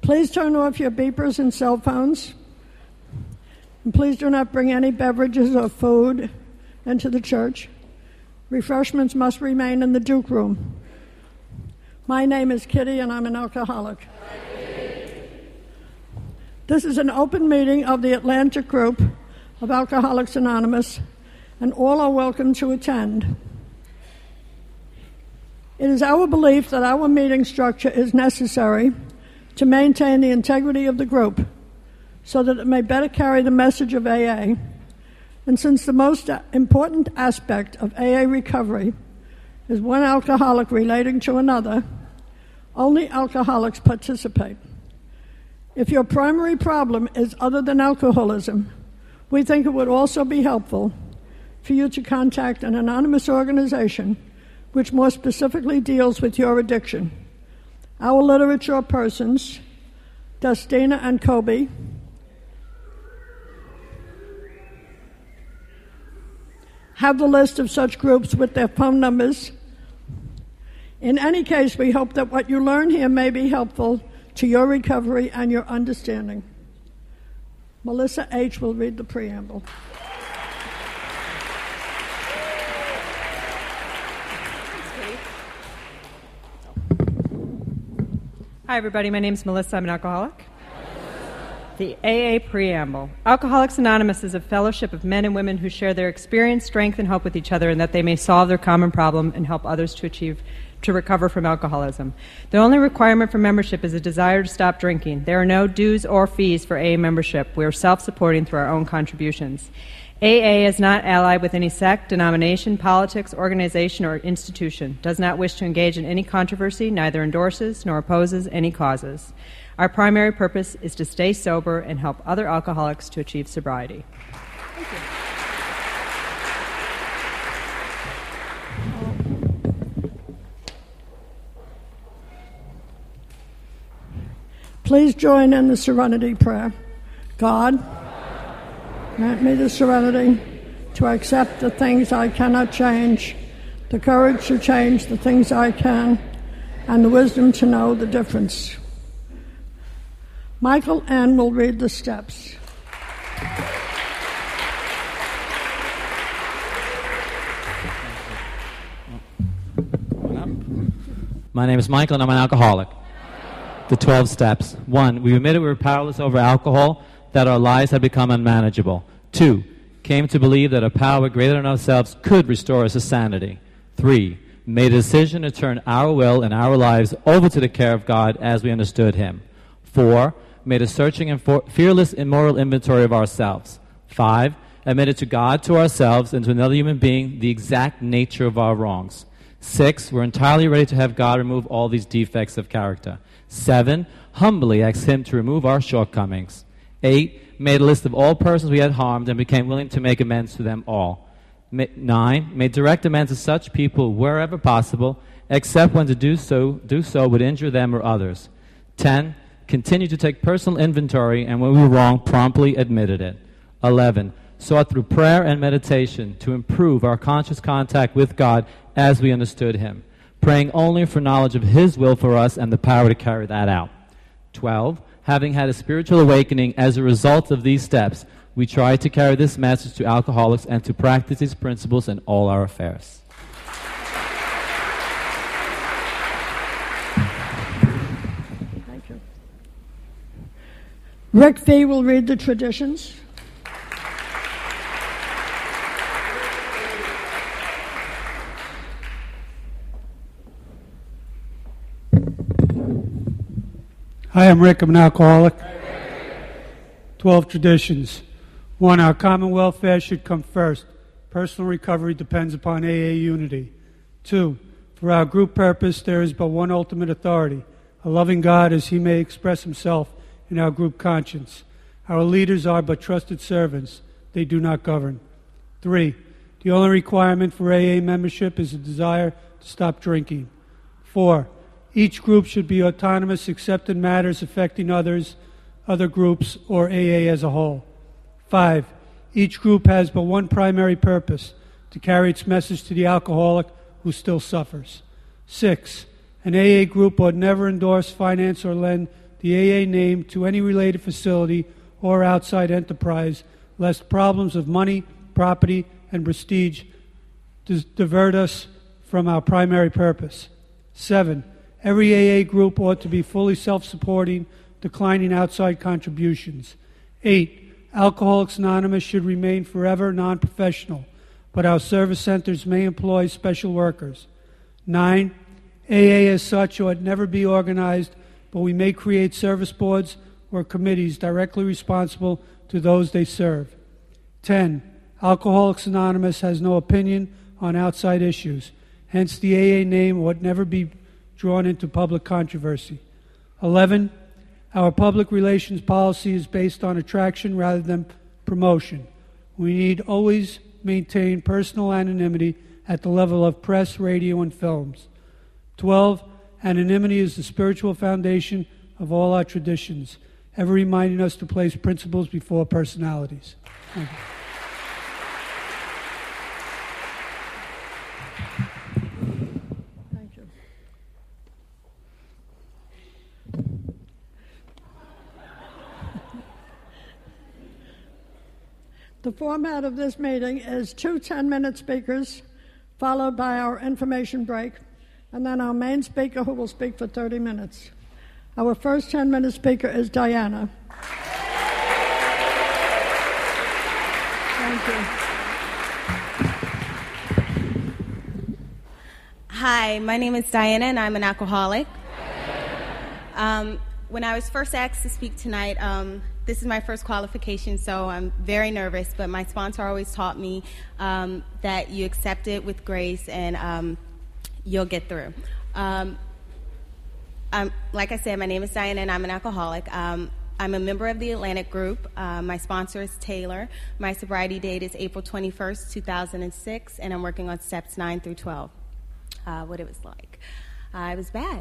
Please turn off your beepers and cell phones. And please do not bring any beverages or food into the church. Refreshments must remain in the Duke Room. My name is Kitty, and I'm an alcoholic. This is an open meeting of the Atlantic Group of Alcoholics Anonymous, and all are welcome to attend. It is our belief that our meeting structure is necessary to maintain the integrity of the group so that it may better carry the message of AA. And since the most important aspect of AA recovery is one alcoholic relating to another, only alcoholics participate. If your primary problem is other than alcoholism, we think it would also be helpful for you to contact an anonymous organization which more specifically deals with your addiction. Our literature persons, Dustina and Kobe, have the list of such groups with their phone numbers. In any case, we hope that what you learn here may be helpful to your recovery and your understanding. Melissa H. will read the preamble. Hi, everybody. My name is Melissa. I'm an alcoholic. The AA Preamble. Alcoholics Anonymous is a fellowship of men and women who share their experience, strength, and hope with each other, and that they may solve their common problem and help others to recover from alcoholism. The only requirement for membership is a desire to stop drinking. There are no dues or fees for AA membership. We are self-supporting through our own contributions. AA is not allied with any sect, denomination, politics, organization, or institution, does not wish to engage in any controversy, neither endorses nor opposes any causes. Our primary purpose is to stay sober and help other alcoholics to achieve sobriety. Thank you. Please join in the Serenity Prayer. God, grant me the serenity to accept the things I cannot change, the courage to change the things I can, and the wisdom to know the difference. Michael N. will read the steps. My name is Michael, and I'm an alcoholic. The 12 steps. 1, we admitted we were powerless over alcohol, that our lives had become unmanageable. 2, came to believe that a power greater than ourselves could restore us to sanity. 3, made a decision to turn our will and our lives over to the care of God as we understood Him. 4, made a searching and fearless immoral inventory of ourselves. 5, admitted to God, to ourselves, and to another human being the exact nature of our wrongs. 6, we're entirely ready to have God remove all these defects of character. 7, humbly asked Him to remove our shortcomings. 8, made a list of all persons we had harmed and became willing to make amends to them all. 9, made direct amends to such people wherever possible, except when to do so would injure them or others. 10, continued to take personal inventory, and when we were wrong, promptly admitted it. 11, sought through prayer and meditation to improve our conscious contact with God as we understood Him, praying only for knowledge of His will for us and the power to carry that out. 12, having had a spiritual awakening as a result of these steps, we try to carry this message to alcoholics and to practice these principles in all our affairs. Thank you. Rick V. will read the traditions. Hi, I'm Rick. I'm an alcoholic. 12 traditions. 1, our common welfare should come first. Personal recovery depends upon AA unity. 2, for our group purpose, there is but one ultimate authority, a loving God as He may express Himself in our group conscience. Our leaders are but trusted servants. They do not govern. 3, the only requirement for AA membership is a desire to stop drinking. 4, each group should be autonomous except in matters affecting others, other groups, or AA as a whole. 5, each group has but one primary purpose, to carry its message to the alcoholic who still suffers. 6, an AA group ought never endorse, finance, or lend the AA name to any related facility or outside enterprise, lest problems of money, property, and prestige divert us from our primary purpose. 7. Every AA group ought to be fully self-supporting, declining outside contributions. 8. Alcoholics Anonymous should remain forever non-professional, but our service centers may employ special workers. 9. AA as such ought never be organized, but we may create service boards or committees directly responsible to those they serve. 10. Alcoholics Anonymous has no opinion on outside issues. Hence, the AA name ought never be drawn into public controversy. 11. Our public relations policy is based on attraction rather than promotion. We need always maintain personal anonymity at the level of press, radio, and films. 12. Anonymity is the spiritual foundation of all our traditions, ever reminding us to place principles before personalities. Thank you. Thank you. The format of this meeting is 2 10-minute speakers, followed by our information break, and then our main speaker who will speak for 30 minutes. Our first 10-minute speaker is Diana. Thank you. Hi, my name is Diana, and I'm an alcoholic. When I was first asked to speak tonight, this is my first qualification, so I'm very nervous, but my sponsor always taught me that you accept it with grace and you'll get through. Like I said, my name is Diana, and I'm an alcoholic. I'm a member of the Atlantic Group. My sponsor is Taylor. My sobriety date is April 21st, 2006, and I'm working on steps 9 through 12. What it was like. It was bad.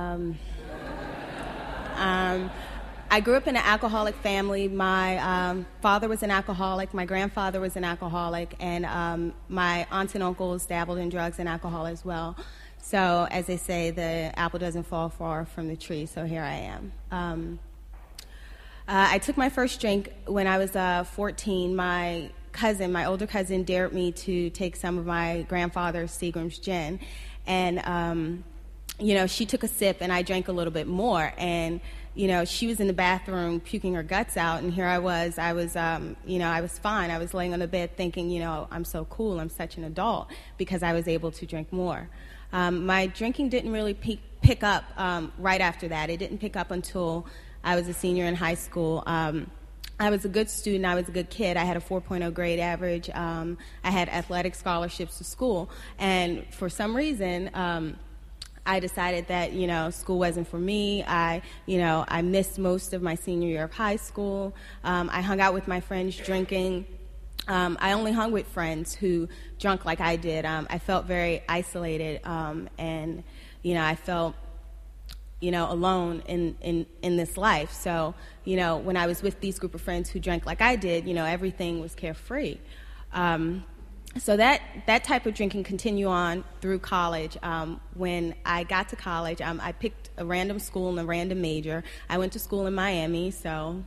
I grew up in an alcoholic family. My father was an alcoholic. My grandfather was an alcoholic. And my aunts and uncles dabbled in drugs and alcohol as well. So, as they say, the apple doesn't fall far from the tree, so here I am. I took my first drink when I was 14. My older cousin, dared me to take some of my grandfather's Seagram's gin. And, she took a sip, and I drank a little bit more. And, she was in the bathroom puking her guts out, and here I was, I was fine. I was laying on the bed thinking, I'm so cool, I'm such an adult, because I was able to drink more. My drinking didn't really pick up right after that. It didn't pick up until I was a senior in high school. I was a good student. I was a good kid. I had a 4.0 grade average. I had athletic scholarships to school. And for some reason, I decided that, school wasn't for me. I missed most of my senior year of high school. I hung out with my friends drinking. I only hung with friends who drunk like I did. I felt very isolated, and, I felt, alone in this life. So, when I was with these group of friends who drank like I did, everything was carefree. So that type of drinking continued on through college. When I got to college, I picked a random school and a random major. I went to school in Miami, so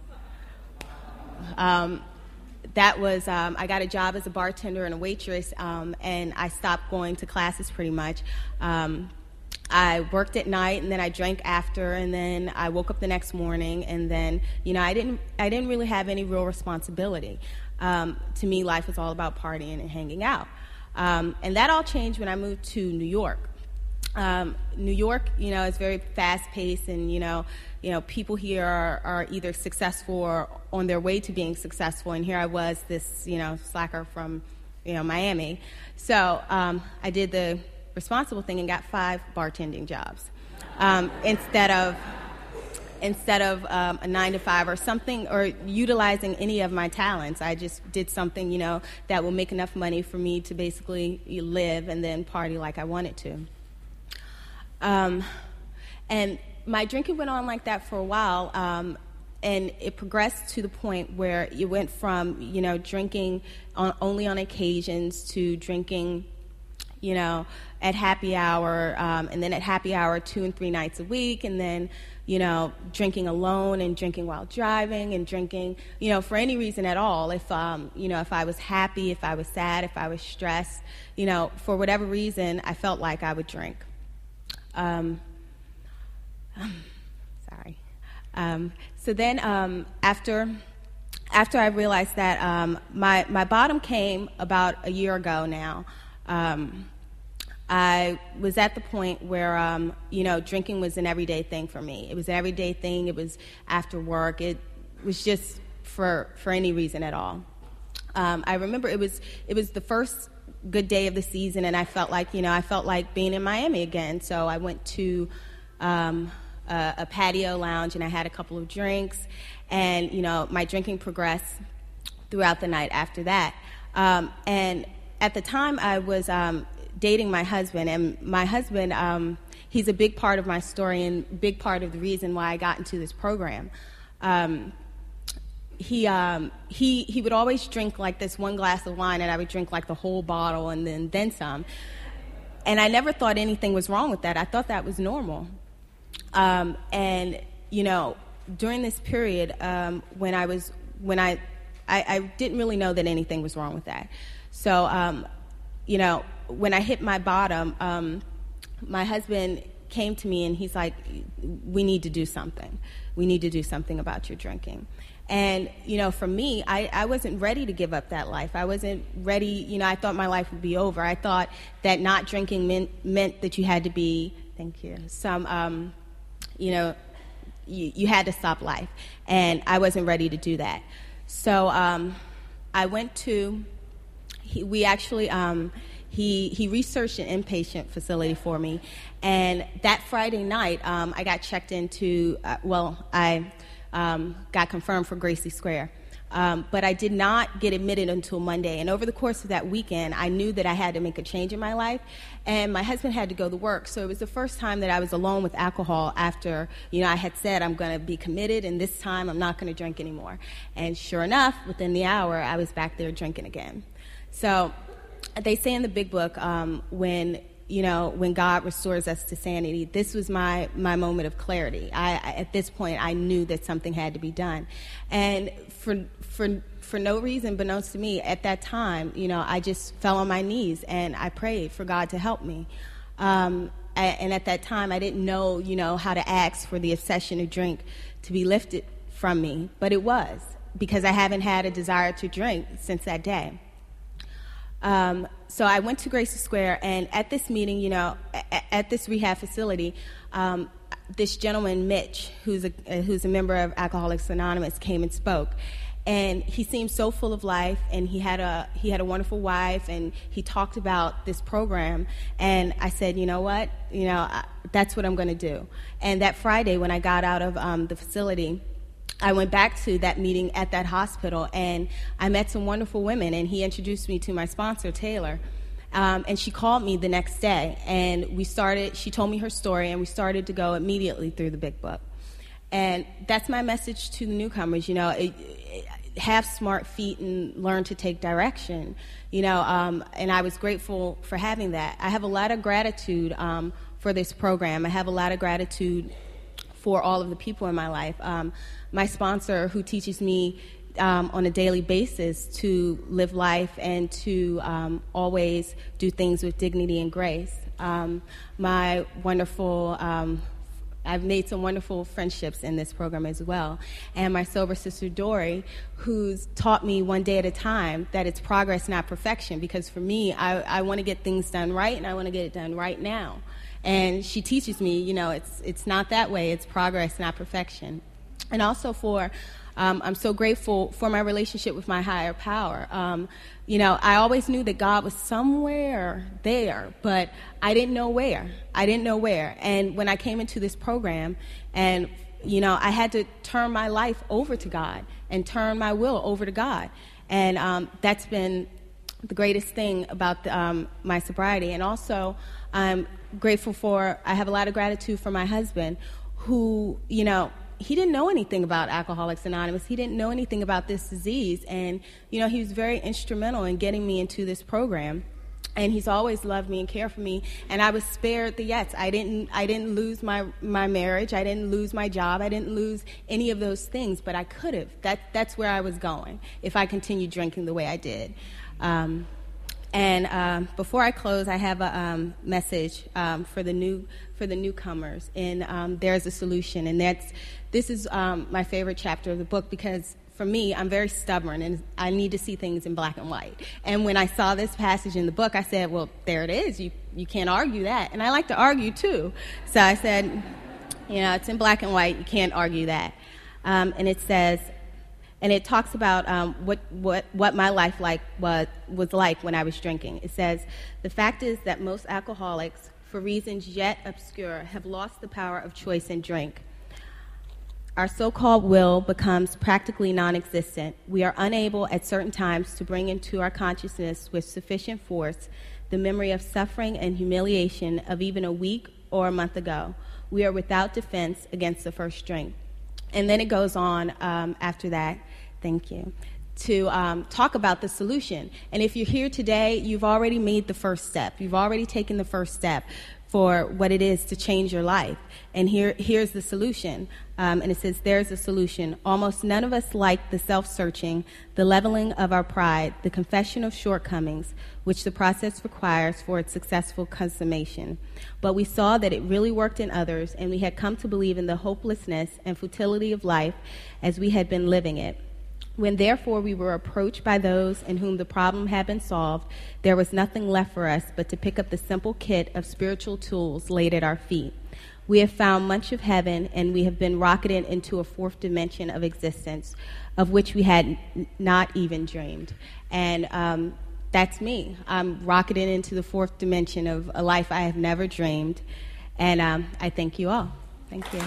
that was, I got a job as a bartender and a waitress, and I stopped going to classes pretty much. I worked at night, and then I drank after, and then I woke up the next morning, and then, I didn't really have any real responsibility. To me, life was all about partying and hanging out. And that all changed when I moved to New York. New York, is very fast-paced, and, people here are either successful or on their way to being successful, and here I was, this, slacker from, Miami. So I did the responsible thing and got 5 bartending jobs instead of a 9-to-5 or something, or utilizing any of my talents. I just did something, that will make enough money for me to basically live and then party like I wanted to. And my drinking went on like that for a while, and it progressed to the point where it went from, drinking only on occasions to drinking, at happy hour, and then at happy hour 2 and 3 nights a week, and then, drinking alone and drinking while driving and drinking, for any reason at all. If I was happy, if I was sad, if I was stressed, for whatever reason, I felt like I would drink. Sorry. So then after I realized that my bottom came about a year ago now, I was at the point where, drinking was an everyday thing for me. It was an everyday thing. It was after work. It was just for any reason at all. I remember it was the first good day of the season, and I felt like being in Miami again. So I went to a patio lounge, and I had a couple of drinks, and my drinking progressed throughout the night after that. And at the time, I was dating my husband, and my husband, he's a big part of my story and big part of the reason why I got into this program. He would always drink like this one glass of wine, and I would drink like the whole bottle and then some. And I never thought anything was wrong with that. I thought that was normal. And during this period, when I didn't really know that anything was wrong with that. So, when I hit my bottom, my husband came to me and he's like, we need to do something. We need to do something about your drinking. And, for me, I wasn't ready to give up that life. I wasn't ready, I thought my life would be over. I thought that not drinking meant that you had to be, thank you, you had to stop life. And I wasn't ready to do that. So I went to, he researched an inpatient facility for me. And that Friday night, I got checked into, I got confirmed for Gracie Square. But I did not get admitted until Monday. And over the course of that weekend, I knew that I had to make a change in my life. And my husband had to go to work. So it was the first time that I was alone with alcohol after, I had said I'm going to be committed, and this time I'm not going to drink anymore. And sure enough, within the hour, I was back there drinking again. So they say in the Big Book, when God restores us to sanity, this was my moment of clarity. At this point, I knew that something had to be done. And for no reason beknownst to me, at that time, I just fell on my knees and I prayed for God to help me. And at that time, I didn't know, how to ask for the obsession to drink to be lifted from me. But it was, because I haven't had a desire to drink since that day. So I went to Gracie Square, and at this meeting, at this rehab facility, this gentleman, Mitch, who's a member of Alcoholics Anonymous, came and spoke. And he seemed so full of life, and he had a wonderful wife, and he talked about this program. And I said, you know what, that's what I'm going to do. And that Friday, when I got out of the facility, I went back to that meeting at that hospital, and I met some wonderful women, and he introduced me to my sponsor, Taylor. And she called me the next day, and she told me her story, and we started to go immediately through the Big Book. And that's my message to the newcomers, have smart feet and learn to take direction, and I was grateful for having that. I have a lot of gratitude for this program. I have a lot of gratitude for all of the people in my life. My sponsor, who teaches me on a daily basis to live life and to always do things with dignity and grace. My wonderful, I've made some wonderful friendships in this program as well. And my sober sister, Dory, who's taught me one day at a time that it's progress, not perfection. Because for me, I want to get things done right, and I want to get it done right now. And she teaches me, it's not that way. It's progress, not perfection. And also I'm so grateful for my relationship with my higher power. I always knew that God was somewhere there, but I didn't know where. And when I came into this program, and, I had to turn my life over to God and turn my will over to God. And that's been the greatest thing about my sobriety. And also, I'm grateful I have a lot of gratitude for my husband, who, he didn't know anything about Alcoholics Anonymous. He didn't know anything about this disease. And, he was very instrumental in getting me into this program. And he's always loved me and cared for me. And I was spared the yes. I didn't lose my marriage. I didn't lose my job. I didn't lose any of those things, but I could have. That's where I was going if I continued drinking the way I did. Before I close, I have a message for the newcomers. And there's a solution. And this is my favorite chapter of the book, because for me, I'm very stubborn, and I need to see things in black and white. And when I saw this passage in the book, I said, well, there it is. You can't argue that. And I like to argue, too. So I said, it's in black and white. You can't argue that. And it says, and it talks about what my life was like when I was drinking. It says, the fact is that most alcoholics, for reasons yet obscure, have lost the power of choice in drink. Our so-called will becomes practically non-existent. We are unable at certain times to bring into our consciousness with sufficient force the memory of suffering and humiliation of even a week or a month ago. We are without defense against the first drink. And then it goes on after that, thank you, to talk about the solution. And if you're here today, you've already made the first step. You've already taken the first step for what it is to change your life. And here's the solution. And it says, there's a solution. Almost none of us like the self-searching, the leveling of our pride, the confession of shortcomings, which the process requires for its successful consummation. But we saw that it really worked in others, and we had come to believe in the hopelessness and futility of life as we had been living it. When therefore we were approached by those in whom the problem had been solved, there was nothing left for us but to pick up the simple kit of spiritual tools laid at our feet. We have found much of heaven, and we have been rocketed into a fourth dimension of existence, of which we had not even dreamed. And that's me. I'm rocketed into the fourth dimension of a life I have never dreamed. And I thank you all. Thank you.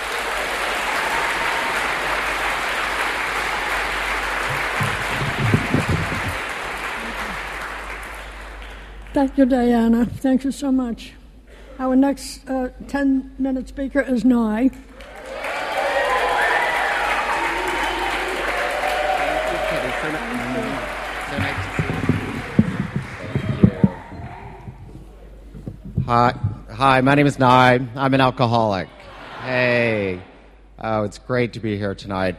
Thank you, Diana. Thank you so much. Our next 10-minute speaker is Nye. Hi, my name is Nye. I'm an alcoholic. Hey. Oh, it's great to be here tonight.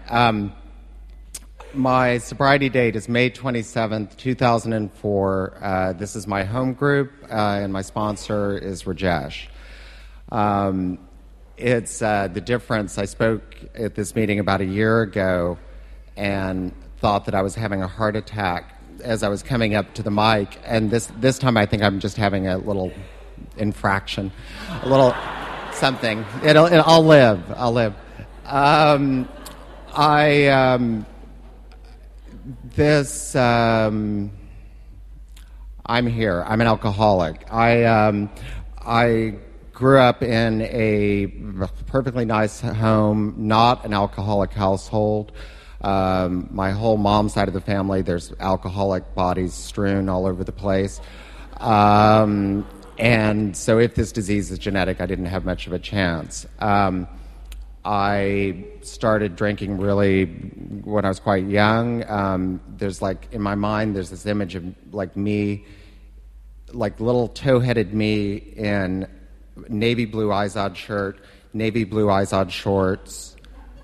My sobriety date is May 27th, 2004. This is my home group, and my sponsor is Rajesh. It's the difference. I spoke at this meeting about a year ago and thought that I was having a heart attack as I was coming up to the mic, and this time I think I'm just having a little infraction, a little something. I'll live. I'm here. I'm an alcoholic. I grew up in a perfectly nice home, not an alcoholic household. My whole mom's side of the family, there's alcoholic bodies strewn all over the place. And so if this disease is genetic, I didn't have much of a chance. I started drinking really when I was quite young. There's in my mind, there's this image of me, little toe-headed me in navy blue Izod shirt, navy blue Izod shorts,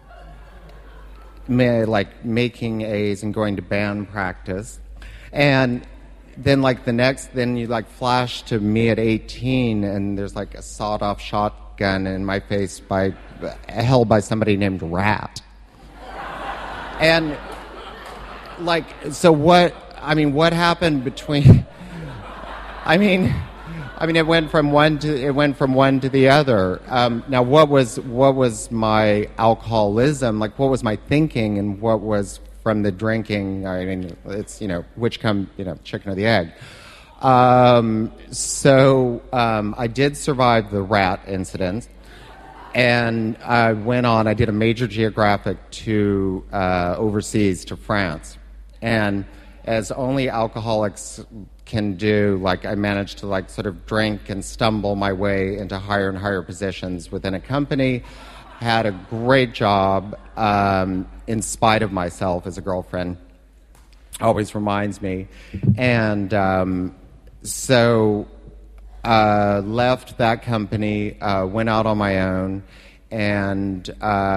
making A's and going to band practice. And then then you flash to me at 18, and there's a sawed-off shotgun in my face held by somebody named Rat. And so what happened between it went from one to the other. Now what was my alcoholism? What was my thinking, and what was from the drinking? It's which come chicken or the egg. So I did survive the Rat incident, and I went on. I did a major geographic to overseas to France, and as only alcoholics can do, I managed to sort of drink and stumble my way into higher and higher positions within a company. Had a great job in spite of myself, as a girlfriend always reminds me. And so left that company, went out on my own, and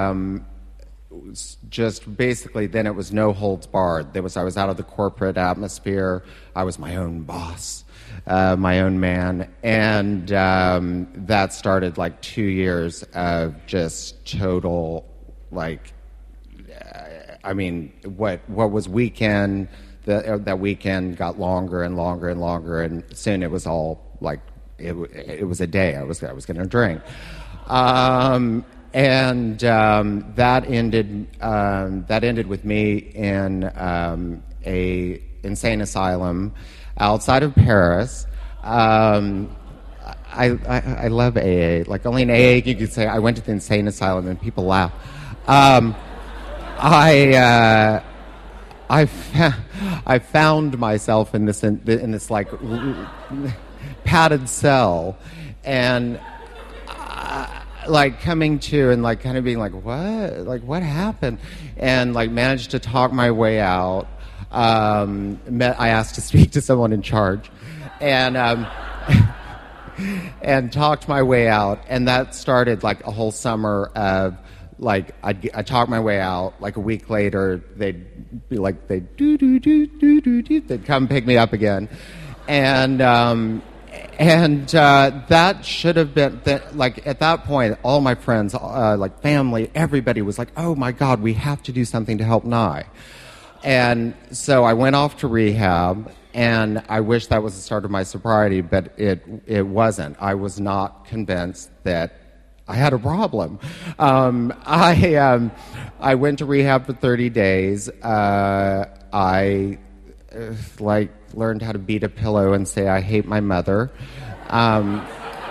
just basically then it was no holds barred. I was out of the corporate atmosphere. I was my own boss, my own man, and that started like 2 years of just total, like, I mean, what was weekend, that weekend got longer and longer and longer, and soon it was all like, it was a day I was going to drink. And that ended with me in a insane asylum outside of Paris. I love AA. Like, only in AA you could say I went to the insane asylum and people laugh. I found myself in this like padded cell, and like coming to and like kind of being like, what happened, and like managed to talk my way out. I asked to speak to someone in charge, and and talked my way out, and that started like a whole summer of like I talked my way out. Like a week later, they'd be like they'd come pick me up again, and that should have been like at that point, all my friends, like family, everybody was like, "Oh my God, we have to do something to help Nye." And so I went off to rehab, and I wish that was the start of my sobriety, but it wasn't. I was not convinced that I had a problem. I went to rehab for 30 days. I learned how to beat a pillow and say I hate my mother. And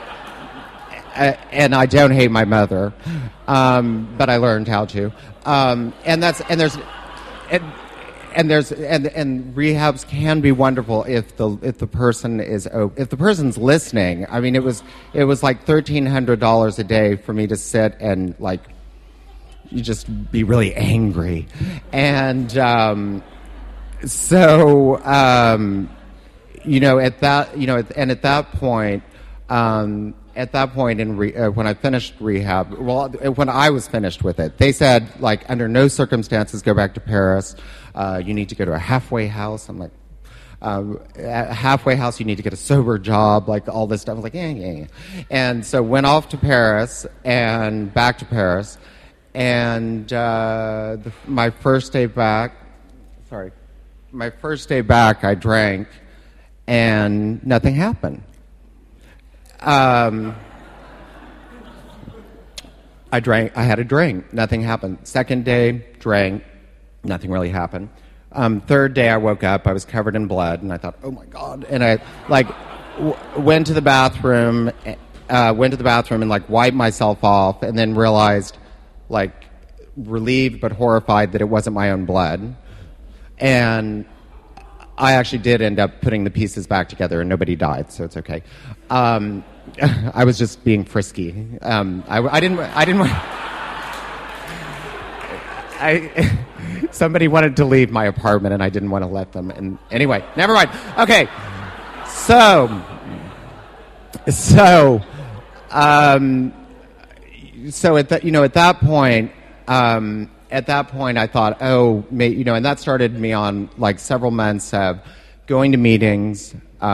I don't hate my mother, but I learned how to. And rehabs can be wonderful if the person's listening. I mean, it was like $1,300 a day for me to sit and like you just be really angry, and so at that point. At that point when I finished rehab, when I was finished with it, they said, like, under no circumstances go back to Paris. You need to go to a halfway house. I'm like, a halfway house, you need to get a sober job, like all this stuff. I was like, yeah. And so went off to Paris and back to Paris. And my first day back, I drank, and nothing happened. I had a drink, nothing happened. Second day, drank, nothing really happened. Third day I woke up, I was covered in blood, and I thought, oh my God. And I went to the bathroom and like wiped myself off, and then realized, like, relieved but horrified that it wasn't my own blood. And I actually did end up putting the pieces back together, and nobody died, so it's okay. I was just being frisky. Somebody wanted to leave my apartment, and I didn't want to let them. And anyway, never mind. Okay, so at that point, I thought, and that started me on like several months of going to meetings,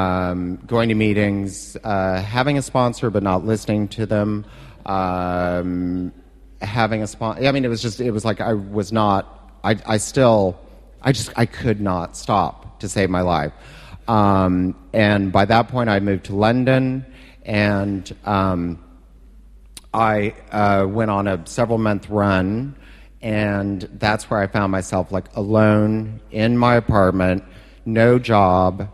having a sponsor but not listening to them, having a sponsor. I mean, it was like I could not stop to save my life. And by that point, I moved to London, and I went on a several-month run. And that's where I found myself, like, alone in my apartment, no job,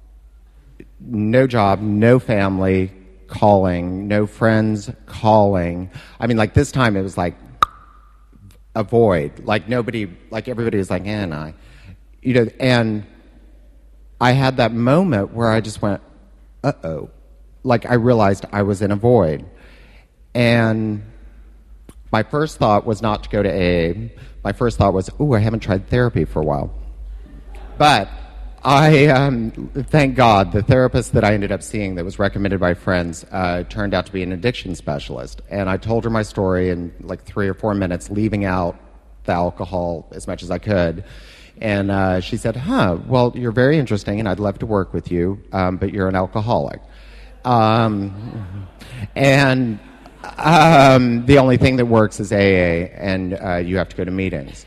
no family calling, no friends calling. I mean, like, this time it was like a void. Like, everybody was like, and and I had that moment where I just went, uh-oh. Like, I realized I was in a void. And my first thought was not to go to AA. My first thought was, I haven't tried therapy for a while. But Thank God, the therapist that I ended up seeing that was recommended by friends turned out to be an addiction specialist. And I told her my story in like 3 or 4 minutes, leaving out the alcohol as much as I could. And she said, well, you're very interesting and I'd love to work with you, but you're an alcoholic. And the only thing that works is AA, and you have to go to meetings.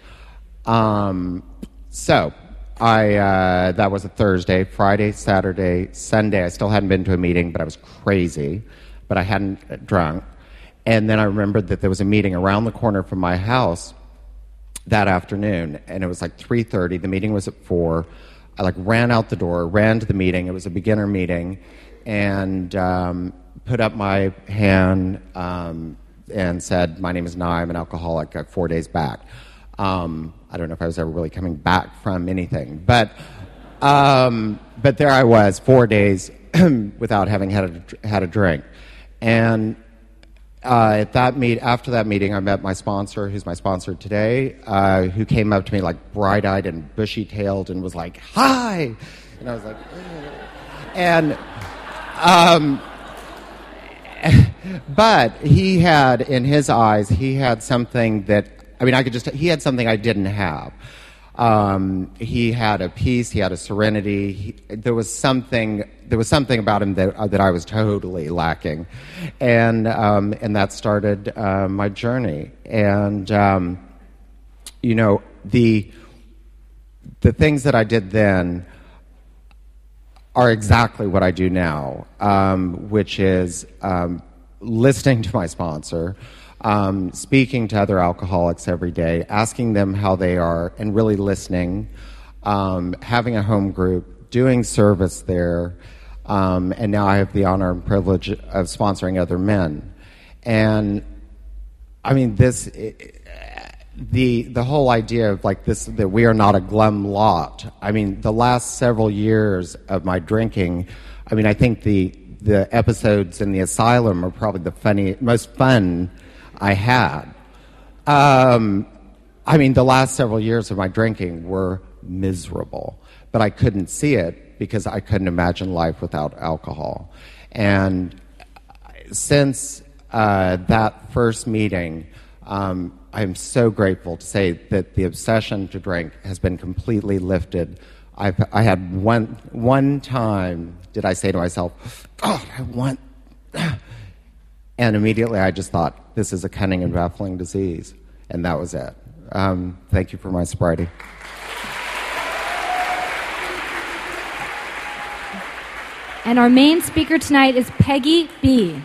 So that was a Thursday, Friday, Saturday, Sunday. I still hadn't been to a meeting, but I was crazy, but I hadn't drunk. And then I remembered that there was a meeting around the corner from my house that afternoon, and it was like 3:30. The meeting was at 4. I like ran out the door, ran to the meeting. It was a beginner meeting, and put up my hand and said, "My name is Nye. I'm an alcoholic. I got 4 days back." I don't know if I was ever really coming back from anything, but there I was, 4 days without having had a drink. And after that meeting, I met my sponsor, who's my sponsor today, who came up to me like bright-eyed and bushy-tailed and was like, "Hi!" And I was like, "Ugh." And but he had, in his eyes, he had something that, he had something I didn't have. He had a peace, he had a serenity. There was something about him that I was totally lacking, and that started my journey. And the things that I did then are exactly what I do now, which is listening to my sponsor, speaking to other alcoholics every day, asking them how they are, and really listening, having a home group, doing service there, and now I have the honor and privilege of sponsoring other men. And I mean, the whole idea of like this, that we are not a glum lot. I mean, the last several years of my drinking, I think the episodes in the asylum are probably the most fun I had. The last several years of my drinking were miserable, but I couldn't see it because I couldn't imagine life without alcohol. And since that first meeting, I'm so grateful to say that the obsession to drink has been completely lifted. I had one time did I say to myself, "God, I want," and immediately I just thought, this is a cunning and baffling disease, and that was it. Thank you for my sobriety. And our main speaker tonight is Peggy B.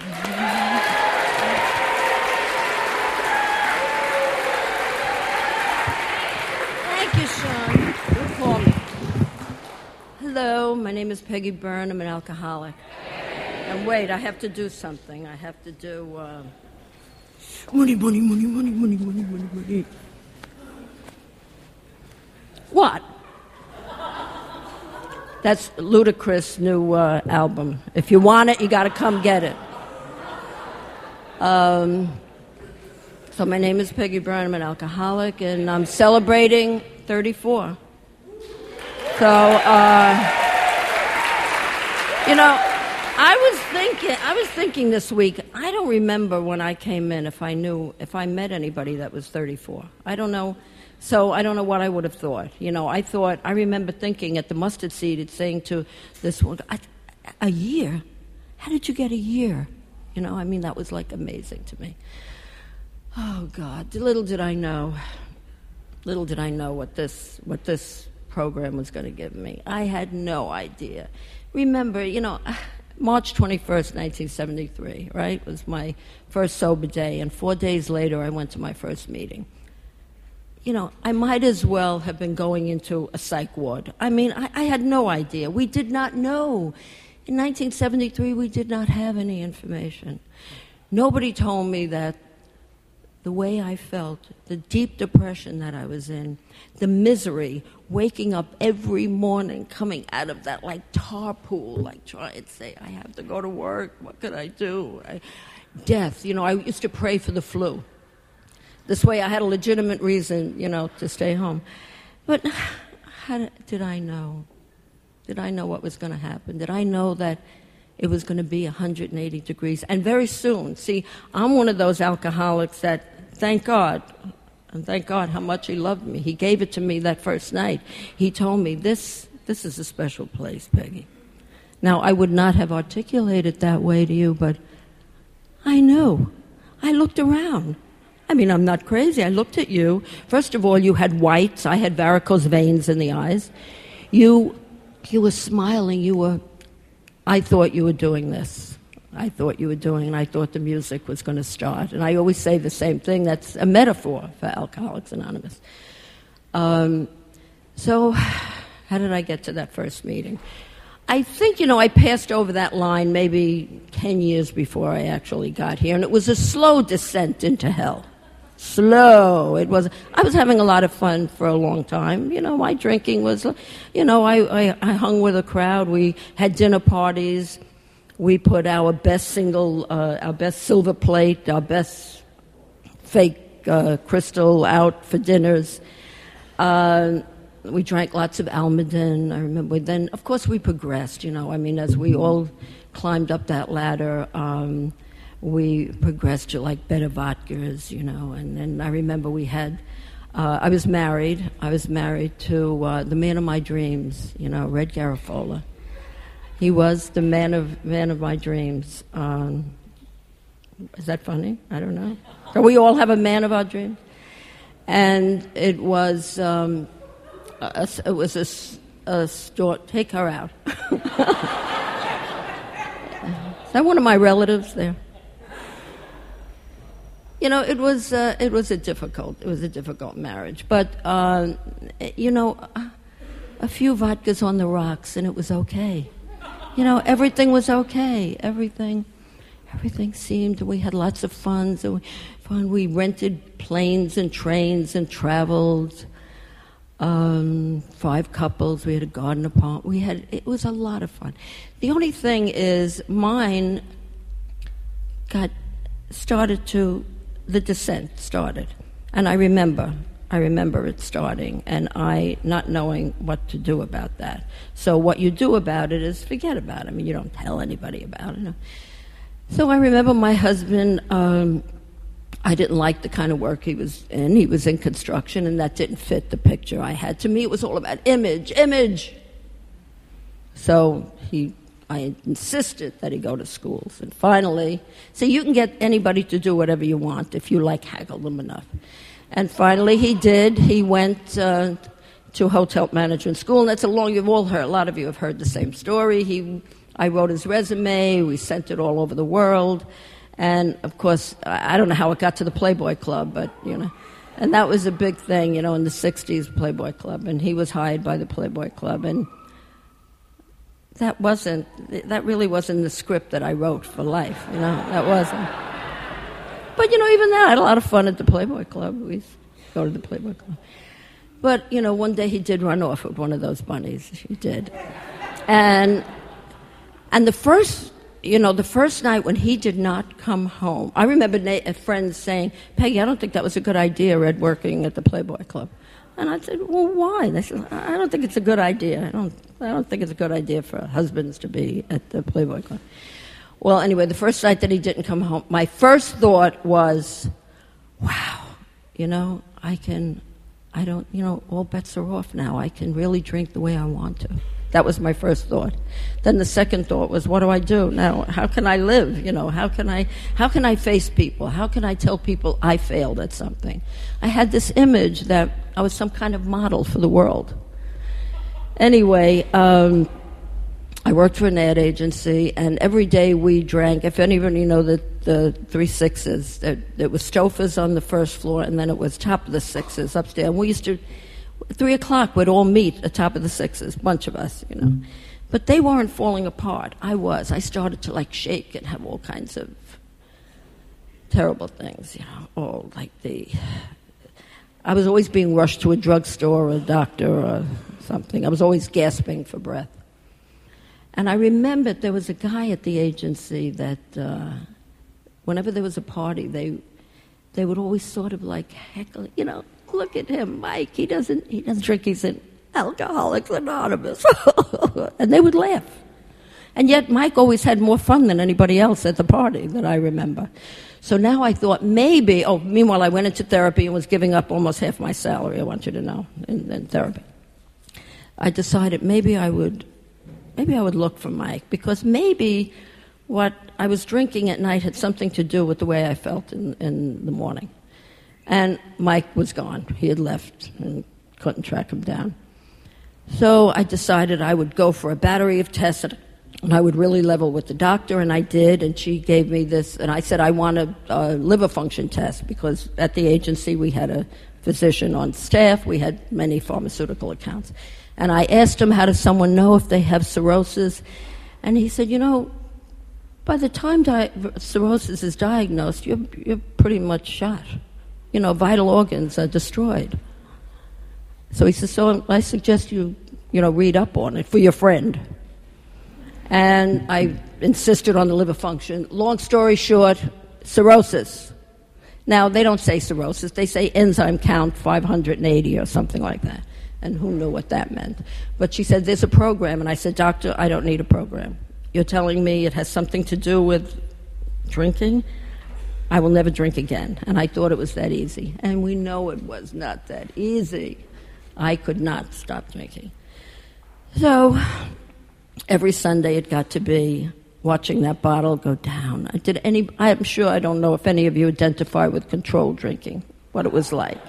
Hello, my name is Peggy Byrne. I'm an alcoholic. And wait, I have to do something. I have to do money. What? That's Ludacris' new album. If you want it, you got to come get it. So my name is Peggy Byrne. I'm an alcoholic, and I'm celebrating 34. So, I was thinking this week, I don't remember when I came in if I met anybody that was 34. I don't know. So I don't know what I would have thought. I remember thinking at the Mustard Seed, it's saying to this one, a year? How did you get a year? That was like amazing to me. Oh, God, little did I know what this program was going to give me. I had no idea. Remember, March 21st, 1973, right, was my first sober day, and 4 days later I went to my first meeting. I might as well have been going into a psych ward. I had no idea. We did not know. In 1973, we did not have any information. Nobody told me that the way I felt, the deep depression that I was in, the misery, waking up every morning, coming out of that like tar pool, like trying to say, I have to go to work, what could I do? Death, I used to pray for the flu. This way I had a legitimate reason, to stay home. But how did I know? Did I know what was going to happen? Did I know that it was going to be 180 degrees? And very soon, see, I'm one of those alcoholics that, thank God, and thank God how much he loved me. He gave it to me that first night. He told me, this is a special place, Peggy. Now, I would not have articulated that way to you, but I knew. I looked around. I mean, I'm not crazy. I looked at you. First of all, you had whites. I had varicose veins in the eyes. You were smiling. I thought you were doing this. I thought you were doing, and I thought the music was going to start. And I always say the same thing. That's a metaphor for Alcoholics Anonymous. So how did I get to that first meeting? I think, I passed over that line maybe 10 years before I actually got here, and it was a slow descent into hell. Slow. I was having a lot of fun for a long time. My drinking was, I hung with a crowd. We had dinner parties. We put our best silver plate, our best fake crystal out for dinners. We drank lots of Almaden. I remember. Then, of course, we progressed, as we all climbed up that ladder, we progressed to like better vodkas, and then I remember we had, I was married to the man of my dreams, Red Garofalo. He was the man of my dreams. Is that funny? I don't know. So we all have a man of our dreams. And it was a store. Take her out. Is that one of my relatives there? It was a difficult marriage, but a few vodkas on the rocks, and it was okay. Everything was okay. Everything seemed. We had lots of fun. We rented planes and trains and traveled. 5 couples. We had a garden apartment. It was a lot of fun. The only thing is, mine the descent started, and I remember it starting, and I not knowing what to do about that. So what you do about it is forget about it. I mean, you don't tell anybody about it. So I remember my husband, I didn't like the kind of work he was in. He was in construction, and that didn't fit the picture I had. To me, it was all about image. So I insisted that he go to schools. And finally, you can get anybody to do whatever you want if you haggle them enough. And finally he did. He went to hotel management school, and that's a lot of you have heard the same story. I wrote his resume. We sent it all over the world. And, of course, I don't know how it got to the Playboy Club, but, and that was a big thing, in the 60s, Playboy Club. And he was hired by the Playboy Club. And that really wasn't the script that I wrote for life, that wasn't. But, even then, I had a lot of fun at the Playboy Club. We used to go to the Playboy Club. But, one day he did run off with one of those bunnies. He did. And the first night when he did not come home, I remember friends saying, Peggy, I don't think that was a good idea, Red, working at the Playboy Club. And I said, well, why? They said, I don't think it's a good idea. I don't think it's a good idea for husbands to be at the Playboy Club. Well, anyway, the first night that he didn't come home, my first thought was, wow, all bets are off now. I can really drink the way I want to. That was my first thought. Then the second thought was, what do I do now? How can I live? How can I face people? How can I tell people I failed at something? I had this image that I was some kind of model for the world. Anyway, I worked for an ad agency, and every day we drank. If anybody the 3 Sixes, there was Stouffer's on the first floor, and then it was top of the Sixes upstairs. And we used to, 3 o'clock, we'd all meet at top of the Sixes, a bunch of us, But they weren't falling apart. I was. I started to shake and have all kinds of terrible things, I was always being rushed to a drugstore or a doctor or something. I was always gasping for breath. And I remembered there was a guy at the agency that whenever there was a party, they would always sort of heckle, look at him, Mike. He doesn't drink. He's Alcoholics Anonymous. And they would laugh. And yet Mike always had more fun than anybody else at the party that I remember. So now I thought maybe, meanwhile I went into therapy and was giving up almost half my salary, I want you to know, in therapy. I decided maybe I would look for Mike, because maybe what I was drinking at night had something to do with the way I felt in the morning. And Mike was gone. He had left and couldn't track him down. So I decided I would go for a battery of tests, and I would really level with the doctor, and I did, and she gave me this, and I said I want a liver function test, because at the agency we had a physician on staff, we had many pharmaceutical accounts. And I asked him, how does someone know if they have cirrhosis? And he said, by the time cirrhosis is diagnosed, you're pretty much shot. Vital organs are destroyed. So he says, so I suggest you read up on it for your friend. And I insisted on the liver function. Long story short, cirrhosis. Now, they don't say cirrhosis. They say enzyme count 580 or something like that. And who knew what that meant? But she said, there's a program. And I said, doctor, I don't need a program. You're telling me it has something to do with drinking? I will never drink again. And I thought it was that easy. And we know it was not that easy. I could not stop drinking. So every Sunday it got to be watching that bottle go down. I'm sure, I don't know if any of you identify with controlled drinking, what it was like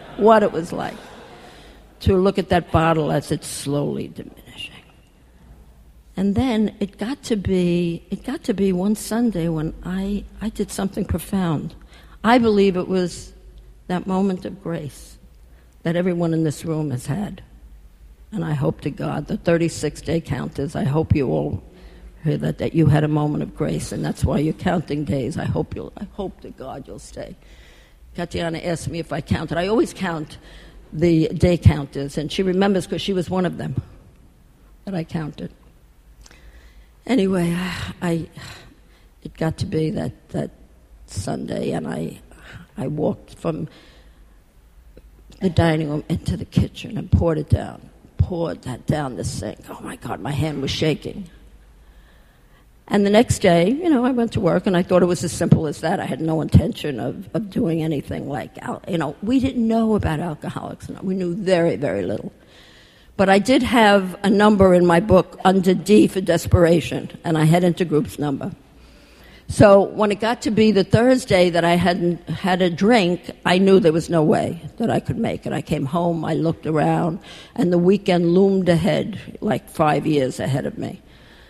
to look at that bottle as it's slowly diminishing. And then it got to be one Sunday when I did something profound. I believe it was that moment of grace that everyone in this room has had. And I hope to God, the 36-day counters, I hope you all hear that you had a moment of grace, and that's why you're counting days. I hope to God you'll stay. Tatiana asked me if I counted. I always count the day counters, and she remembers because she was one of them that I counted. Anyway, it got to be that Sunday, and I walked from the dining room into the kitchen and poured that down the sink. Oh my God, my hand was shaking. And the next day, I went to work, and I thought it was as simple as that. I had no intention of doing anything like, we didn't know about Alcoholics. We knew very, very little. But I did have a number in my book under D for desperation, and I had Intergroup's number. So when it got to be the Thursday that I hadn't had a drink, I knew there was no way that I could make it. I came home, I looked around, and the weekend loomed ahead, like 5 years ahead of me.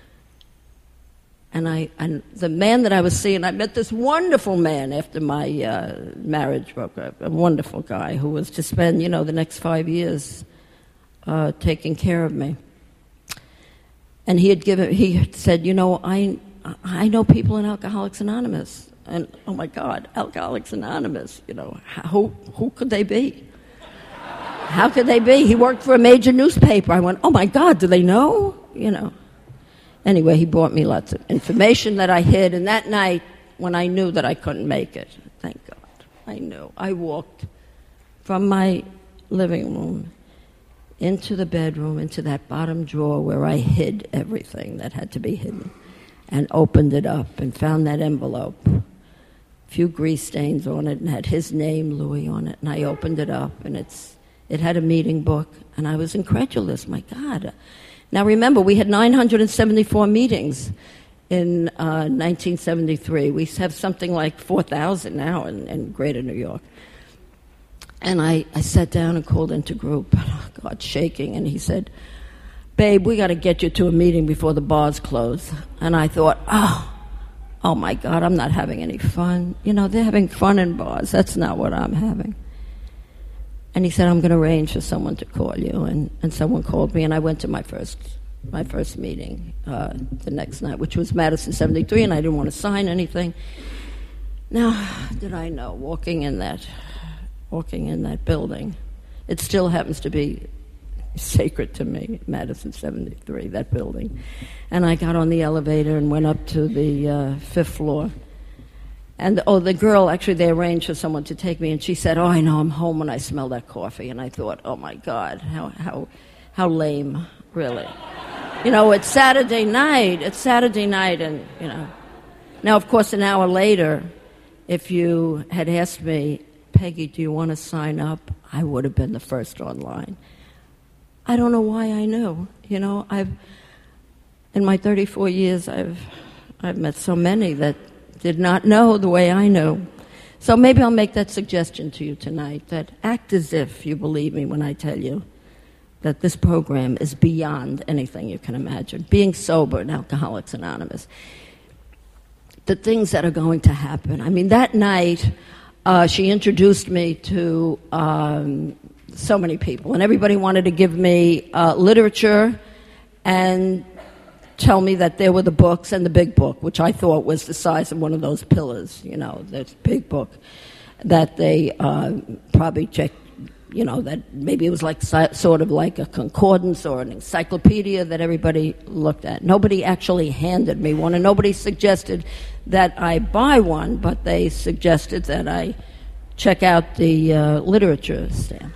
And the man that I was seeing, I met this wonderful man after my marriage broke up, a wonderful guy who was to spend, the next 5 years taking care of me. And he had said, I know people in Alcoholics Anonymous. And, oh my God, Alcoholics Anonymous, who could they be? How could they be? He worked for a major newspaper. I went, oh my God, do they know? Anyway, he brought me lots of information that I hid. And that night, when I knew that I couldn't make it, thank God, I knew, I walked from my living room into the bedroom, into that bottom drawer where I hid everything that had to be hidden, and opened it up and found that envelope. A few grease stains on it and had his name, Louis, on it. And I opened it up, and it had a meeting book, and I was incredulous. My God. Now remember, we had 974 meetings in 1973. We have something like 4,000 now in greater New York. And I sat down and called Intergroup, oh God, shaking, and he said, babe, we got to get you to a meeting before the bars close. And I thought, oh my God, I'm not having any fun. They're having fun in bars. That's not what I'm having. And he said, I'm going to arrange for someone to call you. And someone called me, and I went to my first meeting the next night, which was Madison 73, and I didn't want to sign anything. Now, did I know, walking in that building, it still happens to be sacred to me, Madison 73, that building. And I got on the elevator and went up to the fifth floor. And, the girl, actually, they arranged for someone to take me, and she said, I know, I'm home when I smell that coffee. And I thought, oh, my God, How lame, really. You know, it's Saturday night, and, you know. Now, of course, an hour later, if you had asked me, Peggy, do you want to sign up? I would have been the first online. I don't know why I knew. You know, in my 34 years, I've met so many that did not know the way I knew. So maybe I'll make that suggestion to you tonight, that act as if you believe me when I tell you that this program is beyond anything you can imagine. Being sober in Alcoholics Anonymous. The things that are going to happen. I mean, that night, she introduced me to so many people, and everybody wanted to give me literature and tell me that there were the books and the big book, which I thought was the size of one of those pillars, you know, this big book, that they probably checked, you know, that maybe it was like sort of like a concordance or an encyclopedia that everybody looked at. Nobody actually handed me one, and nobody suggested that I buy one, but they suggested that I check out the literature stand.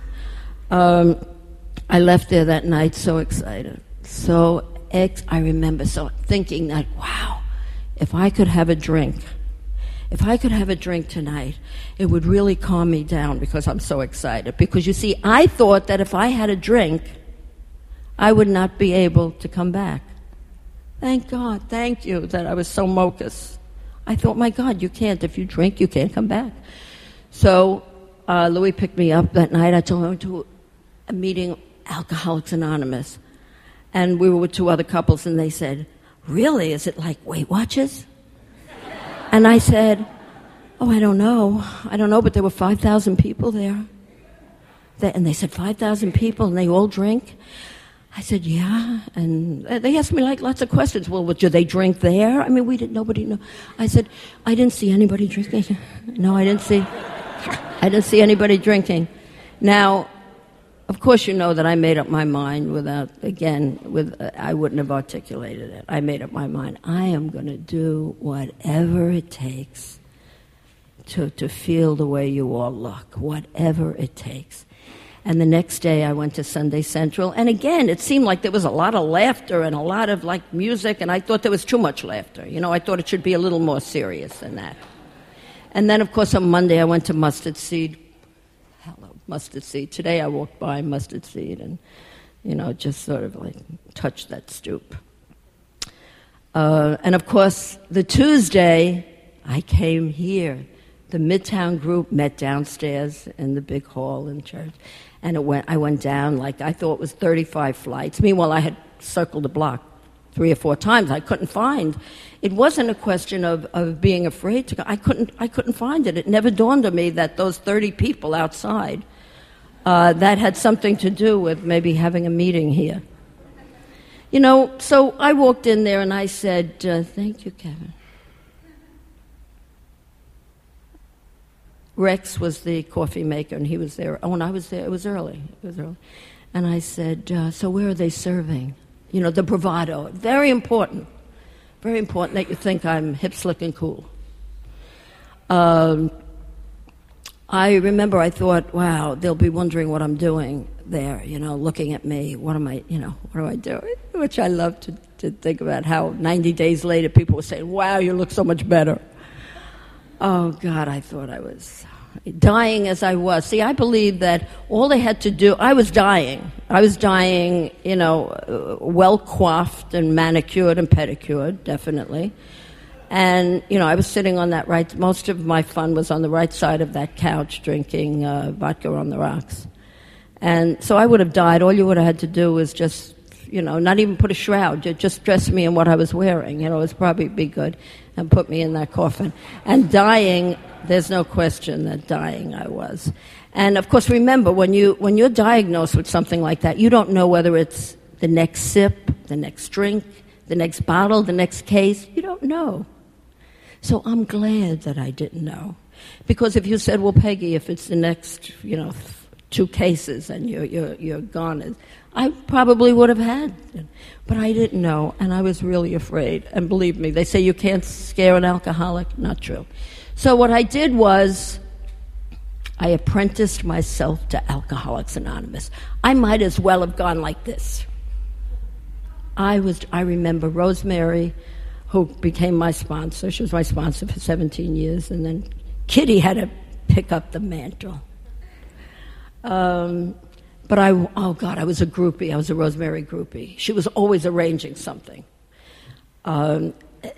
I left there that night so excited. I remember thinking that, wow, if I could have a drink tonight, it would really calm me down because I'm so excited. Because you see, I thought that if I had a drink, I would not be able to come back. Thank God, thank you that I was so mocus. I thought, my God, you can't. If you drink, you can't come back. So Louis picked me up that night. I told him to a meeting, Alcoholics Anonymous. And we were with two other couples, and they said, really? Is it like Weight Watchers? And I said, oh, I don't know, but there were 5,000 people there. And they said, 5,000 people, and they all drink? I said, yeah. And they asked me like lots of questions. Well, do they drink there? I mean, nobody knew. I said, I didn't see anybody drinking. No, I didn't see anybody drinking. Now, of course, you know that I made up my mind I wouldn't have articulated it. I made up my mind. I am going to do whatever it takes to feel the way you all look, whatever it takes. And the next day I went to Sunday Central, and again, it seemed like there was a lot of laughter and a lot of like music, and I thought there was too much laughter. You know, I thought it should be a little more serious than that. And then, of course, on Monday I went to Mustard Seed. Mustard Seed. Today I walked by Mustard Seed and, you know, just sort of like touched that stoop. And of course, the Tuesday I came here. The Midtown group met downstairs in the big hall in church. And I went down like I thought it was 35 flights. Meanwhile, I had circled the block 3 or 4 times. I couldn't find. It wasn't a question of being afraid to go. I couldn't find it. It never dawned on me that those 30 people outside, that had something to do with maybe having a meeting here. You know, so I walked in there and I said, thank you, Kevin. Rex was the coffee maker, and he was there. Oh, and I was there. It was early. And I said, so where are they serving? You know, the bravado. Very important. Very important that you think I'm hip, slick, and cool. I remember I thought, wow, they'll be wondering what I'm doing there, you know, looking at me. What am I doing? Which I love to think about how 90 days later people were saying, wow, you look so much better. Oh, God, I thought I was dying as I was. See, I believe that all they had to do, I was dying, you know, well coiffed and manicured and pedicured, definitely. And, you know, I was sitting on that right, most of my fun was on the right side of that couch drinking vodka on the rocks. And so I would have died. All you would have had to do was just, you know, not even put a shroud, just dress me in what I was wearing. You know, it was probably be good, and put me in that coffin. And dying, there's no question that dying I was. And of course, remember, when you're diagnosed with something like that, you don't know whether it's the next sip, the next drink, the next bottle, the next case. You don't know. So I'm glad that I didn't know. Because if you said, well, Peggy, if it's the next, you know, 2 cases and you're gone, I probably would have had it. But I didn't know, and I was really afraid. And believe me, they say you can't scare an alcoholic. Not true. So what I did was, I apprenticed myself to Alcoholics Anonymous. I might as well have gone like this. I remember Rosemary, who became my sponsor. She was my sponsor for 17 years, and then Kitty had to pick up the mantle. But I was a groupie. I was a Rosemary groupie. She was always arranging something. And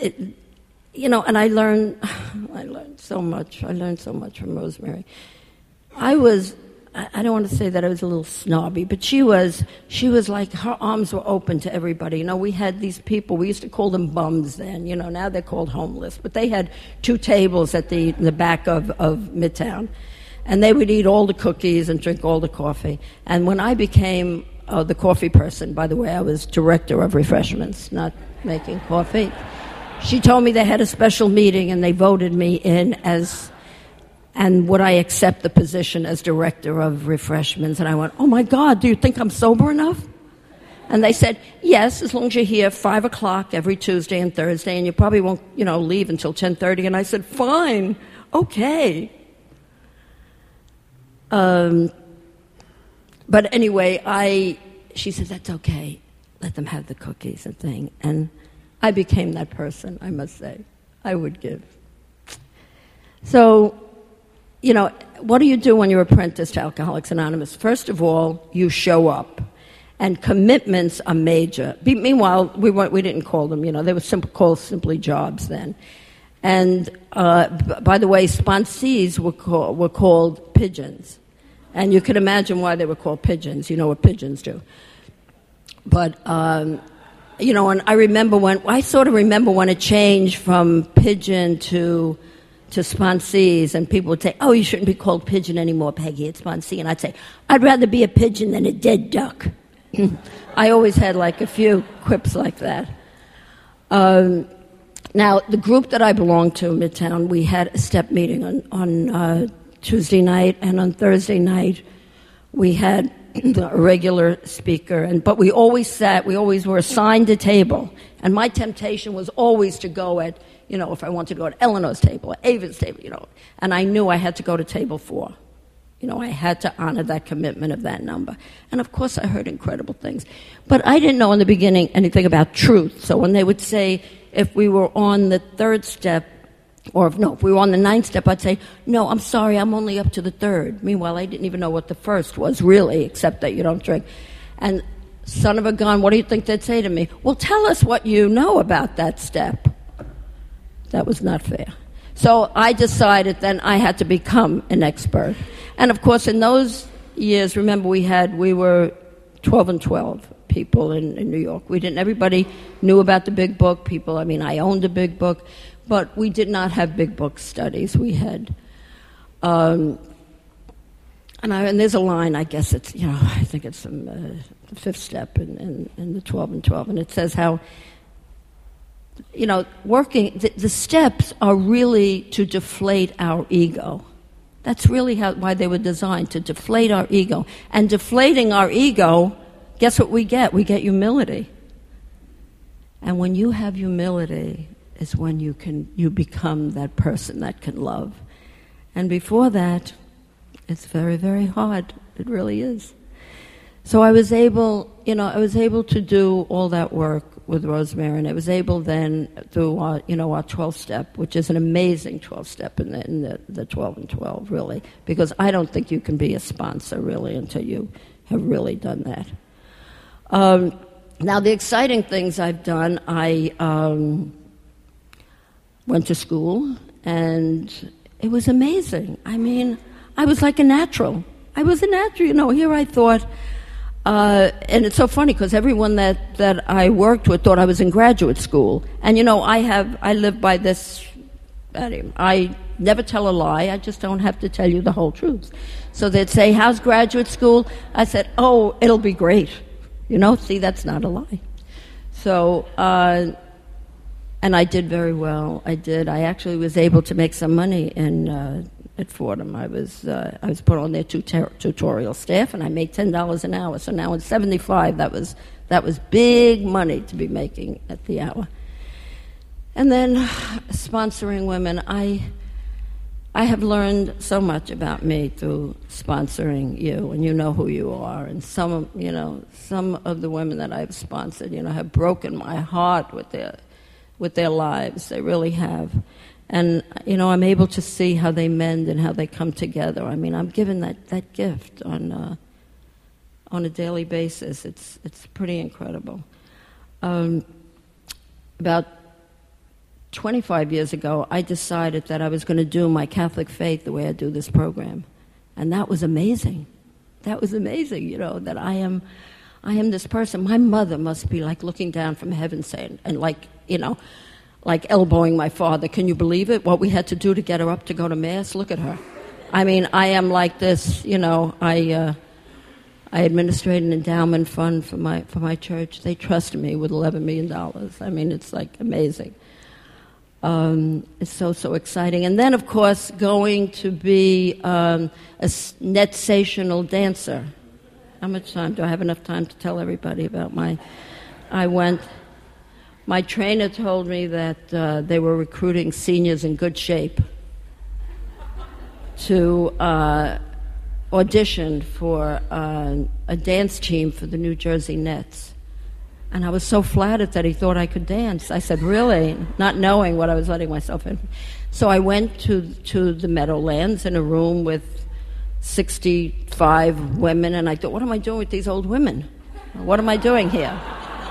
I learned so much. I learned so much from Rosemary. I don't want to say that I was a little snobby, but she was like, her arms were open to everybody. We had these people, we used to call them bums then, now they're called homeless, but they had 2 tables at the back of Midtown, and they would eat all the cookies and drink all the coffee. And when I became the coffee person, by the way, I was director of refreshments, not making coffee. She told me they had a special meeting and they voted me in and would I accept the position as director of refreshments? And I went, oh my God, do you think I'm sober enough? And they said, yes, as long as you're here 5 o'clock every Tuesday and Thursday, and you probably won't, leave until 10:30. And I said, fine, okay. But anyway, she said, that's okay. Let them have the cookies and thing. And I became that person, I must say. I would give. So, what do you do when you're apprenticed to Alcoholics Anonymous? First of all, you show up. And commitments are major. Meanwhile, we didn't call them, they were called simply jobs then. And, by the way, sponsees were called pigeons. And you can imagine why they were called pigeons. You know what pigeons do. But, and I remember when it changed from pigeon to sponsees, and people would say, oh, you shouldn't be called pigeon anymore, Peggy, it's sponsee. And I'd say, I'd rather be a pigeon than a dead duck. I always had like a few quips like that. Now, the group that I belonged to, Midtown, we had a step meeting on Tuesday night, and on Thursday night we had a regular speaker, but we always were assigned a table, and my temptation was always to go at, if I wanted to go at Eleanor's table, or Ava's table, and I knew I had to go to table 4. I had to honor that commitment of that number. And of course I heard incredible things. But I didn't know in the beginning anything about truth. So when they would say, if we were on the 3rd step, if we were on the 9th step, I'd say, no, I'm sorry, I'm only up to the 3rd. Meanwhile, I didn't even know what the 1st was, really, except that you don't drink. And son of a gun, what do you think they'd say to me? Well, tell us what you know about that step. That was not fair. So I decided then I had to become an expert. And of course, in those years, remember, we were 12 and 12 people in New York. Everybody knew about the big book. I owned a big book. But we did not have big book studies. We had, and there's a line, I guess it's, I think it's from the 5th step in the 12 and 12, and it says how, the steps are really to deflate our ego. That's really why they were designed, to deflate our ego. And deflating our ego, guess what we get? We get humility. And when you have humility, is when you become that person that can love. And before that, it's very, very hard. It really is. So I was able to do all that work with Rosemary, and I was able then through our 12th step, which is an amazing 12th step in the 12 and 12, really, because I don't think you can be a sponsor really until you have really done that. Now the exciting things I've done, I went to school, and it was amazing. I was like a natural. I was a natural. Here I thought, and it's so funny because everyone that I worked with thought I was in graduate school. And I live by this. I never tell a lie. I just don't have to tell you the whole truth. So they'd say, "How's graduate school?" I said, "Oh, it'll be great." See, that's not a lie. So. And I did very well. I did. I actually was able to make some money at Fordham. I was put on their tutorial staff, and I made $10 an hour. So now in '75, that was big money to be making at the hour. And then sponsoring women, I have learned so much about me through sponsoring you, and you know who you are. And some of the women that I've sponsored, have broken my heart with their lives. They really have. And, I'm able to see how they mend and how they come together. I mean, I'm given that gift on a daily basis. It's pretty incredible. About 25 years ago, I decided that I was going to do my Catholic faith the way I do this program. And that was amazing. That was amazing, that I am this person. My mother must be like looking down from heaven saying, and like elbowing my father. Can you believe it? What we had to do to get her up to go to Mass? Look at her. I mean, I am like this, I administrate an endowment fund for my church. They trust me with $11 million. I mean, it's like amazing. It's so exciting. And then, of course, going to be a netsational dancer. How much time? Do I have enough time to tell everybody about my trainer told me that they were recruiting seniors in good shape to audition for a dance team for the New Jersey Nets. And I was so flattered that he thought I could dance. I said, really? Not knowing what I was letting myself in. So I went to the Meadowlands in a room with 65 women, and I thought, what am I doing with these old women? What am I doing here?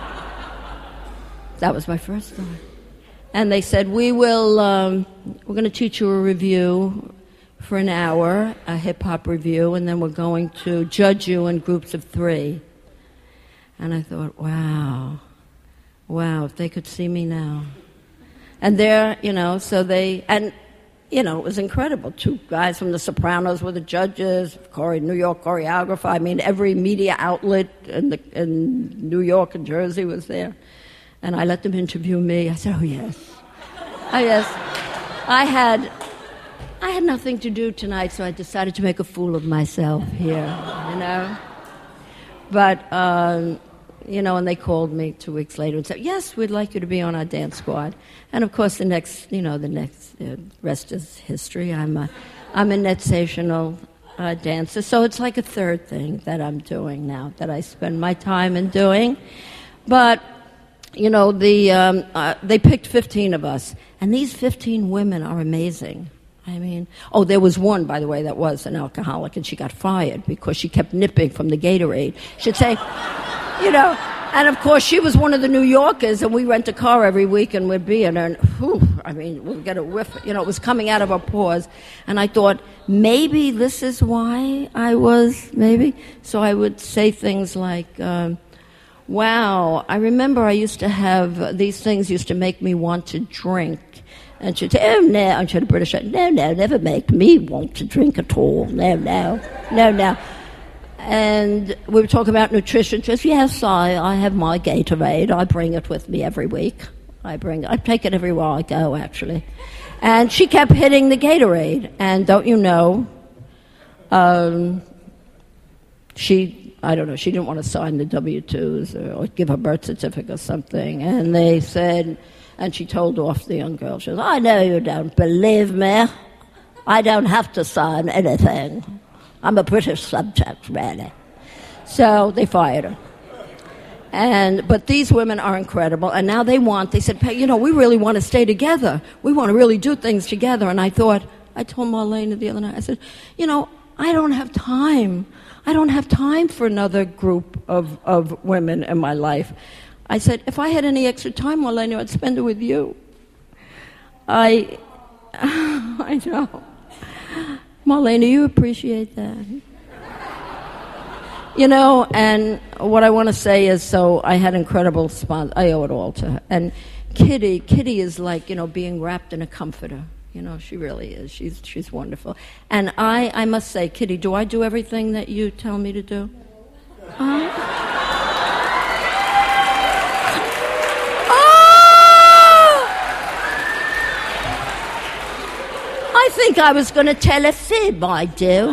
That was my first thought. And they said, we're going to teach you a review for an hour, a hip-hop review, and then we're going to judge you in groups of 3. And I thought, wow, if they could see me now. And there, it was incredible. 2 guys from The Sopranos were the judges, New York choreographer. I mean, every media outlet in New York and Jersey was there. And I let them interview me. I said, oh, yes. I had nothing to do tonight, so I decided to make a fool of myself here, But, and they called me 2 weeks later and said, yes, we'd like you to be on our dance squad. And, of course, the next rest is history. I'm a netsational dancer. So it's like a third thing that I'm doing now, that I spend my time in doing. But, they picked 15 of us. And these 15 women are amazing. I mean, there was one, by the way, that was an alcoholic, and she got fired because she kept nipping from the Gatorade. She'd say, and of course she was one of the New Yorkers, and we rent a car every week, and we'd be in her, and we'd get a whiff, it was coming out of her pores. And I thought, maybe this is why So I would say things like, wow, I remember I used to have, these things used to make me want to drink. And she'd say, oh, no. And she had a British accent. No, never make me want to drink at all. No. And we were talking about nutrition. She says, yes, I have my Gatorade. I bring it with me every week. I take it everywhere I go, actually. And she kept hitting the Gatorade. And don't you know, she didn't want to sign the W-2s or give her birth certificate or something. And they said... And she told off the young girl. She says, I know you don't believe me. I don't have to sign anything. I'm a British subject, really. So they fired her. But these women are incredible. And now they said, hey, we really want to stay together. We want to really do things together. And I told Marlena the other night, I said, I don't have time. I don't have time for another group of women in my life. I said, if I had any extra time, Marlena, I'd spend it with you. I know. Marlena, you appreciate that. And what I want to say is, so I had incredible sponsors. I owe it all to her. And Kitty is like, being wrapped in a comforter. She really is. She's wonderful. And I must say, Kitty, do I do everything that you tell me to do? I think I was going to tell a fib. I do.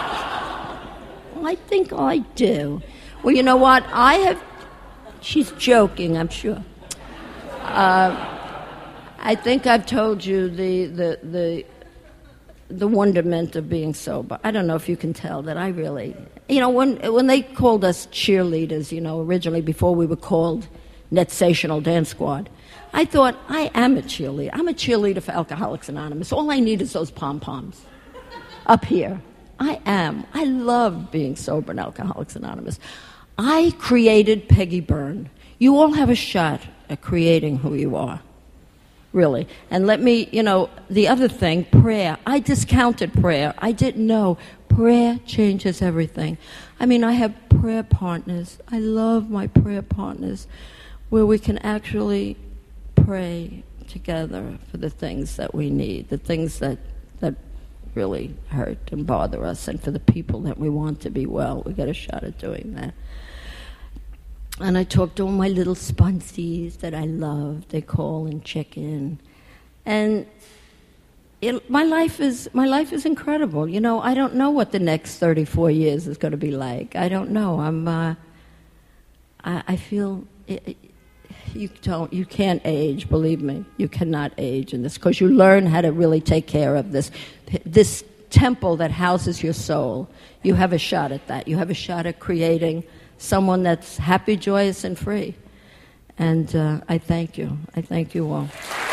I think I do. Well, you know what? She's joking, I'm sure. I think I've told you the wonderment of being sober. I don't know if you can tell that I really, when they called us cheerleaders, originally before we were called Netsational Dance Squad, I thought, I am a cheerleader. I'm a cheerleader for Alcoholics Anonymous. All I need is those pom-poms up here. I am. I love being sober in Alcoholics Anonymous. I created Peggy Byrne. You all have a shot at creating who you are, really. And let me, the other thing, prayer. I discounted prayer. I didn't know. Prayer changes everything. I mean, I have prayer partners. I love my prayer partners where we can actually pray together for the things that we need, the things that really hurt and bother us, and for the people that we want to be well. We get a shot at doing that. And I talk to all my little sponsees that I love. They call and check in. And my life is incredible. I don't know what the next 34 years is going to be like. I don't know. I feel you can't age, believe me. You cannot age in this, because you learn how to really take care of this temple that houses your soul. You have a shot at that. You have a shot at creating someone that's happy, joyous, and free. And I thank you. I thank you all.